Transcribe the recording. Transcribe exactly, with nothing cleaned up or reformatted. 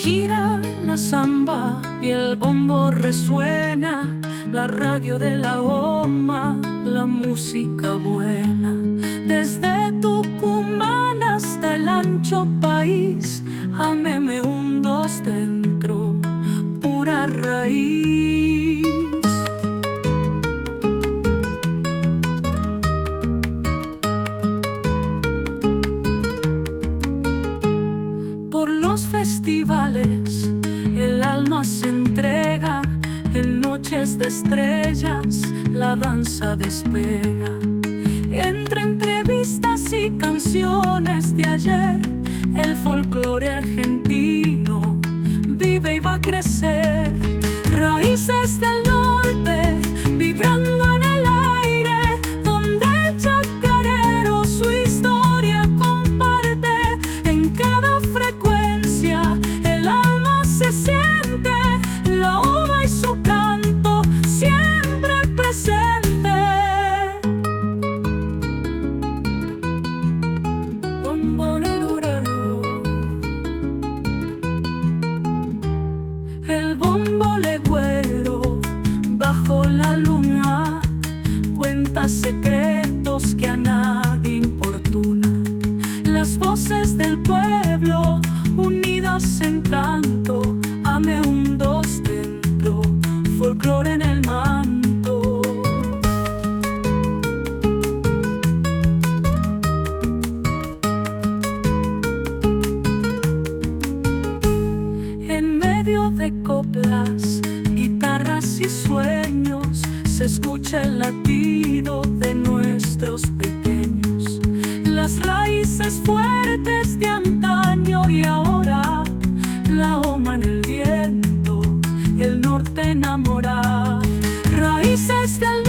Gira la samba y el bombo resuena, la radio de la goma, la música buena. Desde Tucumán hasta el ancho país, ameme un dos dentro, pura raíz. Por los festivales el alma se entrega, en noches de estrellas la danza despega. Entre entrevistas y canciones de ayer, el folclore argentino vive y va a crecer. Raíces del norte vibrando en el aire, donde el chacarero su historia comparte. En cada frecuencia el alma se siente, la ova y su canto siempre presente. El bombo legüero bajo la luna cuenta secretos que a nadie importunan. Las voces del pueblo unidas en canto, ame un dos dentro, folclore en el manto. En medio de coplas, guitarras y sueños, se escucha el latido de nuestros pequeños. Las raíces fuertes de antaño y ahora, la goma en el viento, el norte enamorado. Raíces del